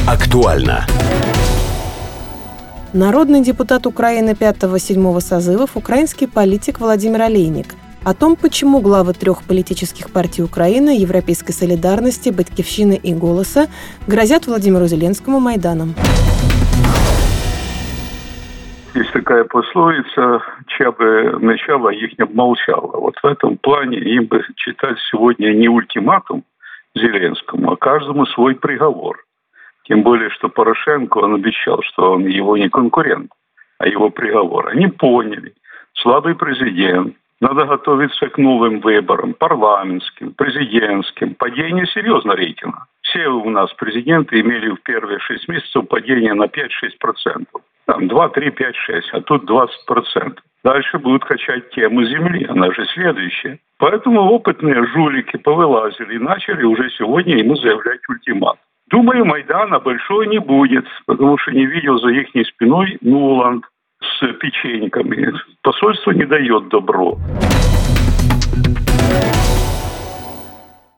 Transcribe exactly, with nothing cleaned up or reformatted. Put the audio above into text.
Актуально. Народный депутат Украины пятого-седьмого созывов, украинский политик Владимир Олейник. О том, почему главы трех политических партий Украины, Европейской солидарности, Батьківщины и Голоса грозят Владимиру Зеленскому Майданом. Есть такая пословица: чья бы начало, их не обмолчало. Вот в этом плане им бы читать сегодня не ультиматум Зеленскому, а каждому свой приговор. Тем более, что Порошенко, он обещал, что он его не конкурент, а его приговор. Они поняли. Слабый президент. Надо готовиться к новым выборам, парламентским, президентским. Падение серьезно рейтинга. Все у нас президенты имели в первые шесть месяцев падение на пять-шесть процентов. Там два, три, пять, шесть, а тут двадцать процентов. Дальше будут качать тему земли, она же следующая. Поэтому опытные жулики повылазили и начали уже сегодня ему заявлять ультиматум. Думаю, Майдана большого не будет, потому что не видел за их спиной Нуланд с печеньками. Посольство не дает добро.